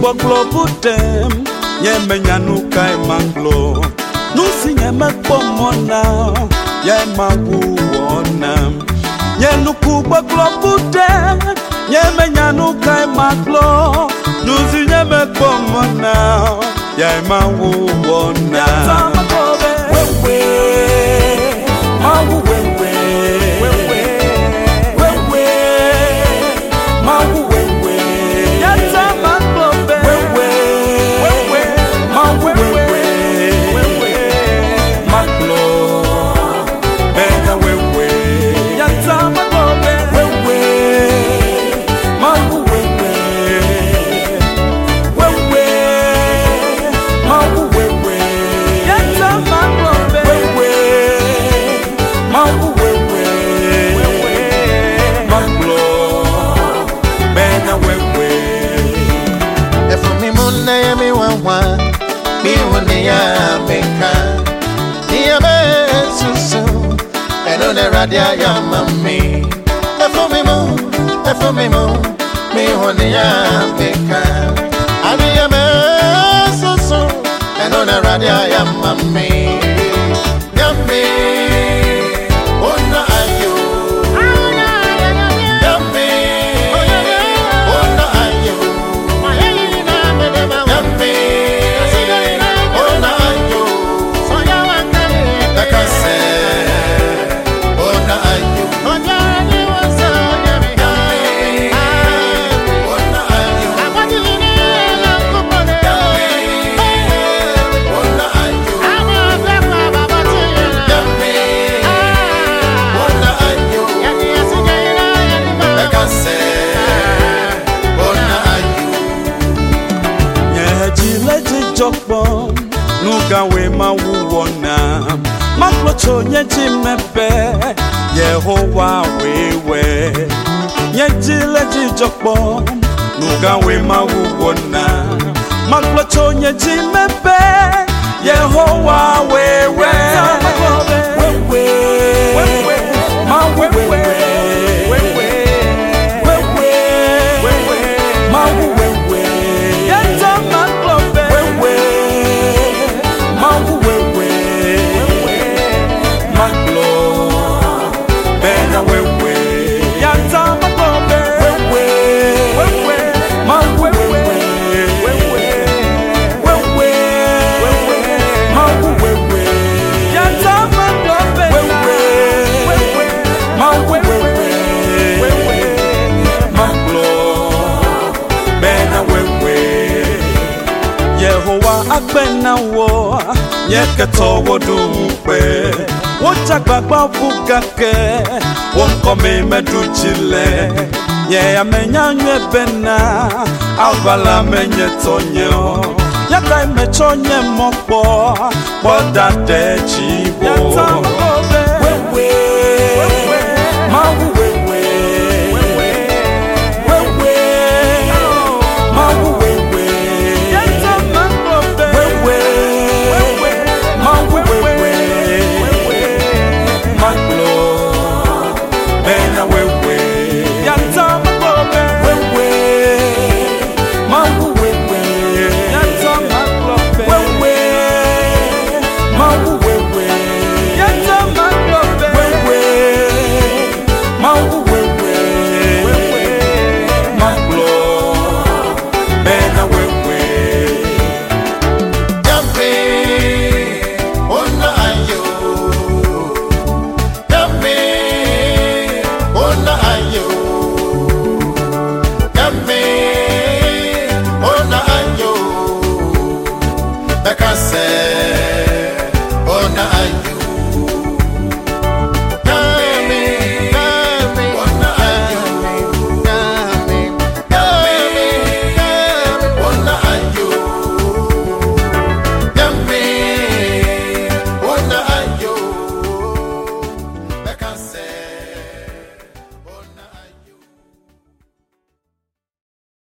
kubwa globudem Nyemenu kai manglo Nusi nyemekpomona Yemaguona Nyenu kubwa globudem Nyemenu kai manglo Nusi nyemekpomona Yemaguona Wewe Mawu wewe Radia ya mami efo mimo mi hone ya beka ani ya me so eno na radia ya mami yambi ona ayo yambi ona ayo yambi ona ayo takase Nuga we mawuona Maklocho nyeji mepe Yehowa wewe Nyejile jijokbo Nuga we mawuona Maklocho nyeji mepe Yehowa wewe Wewe Mawewe Akbena wo Nyekato wodumpe Wochagbagba fugake Wonkome meduchile Nye amenya nywebena Alvala menye tonyo Yakai mechonye mopo Bodate chibo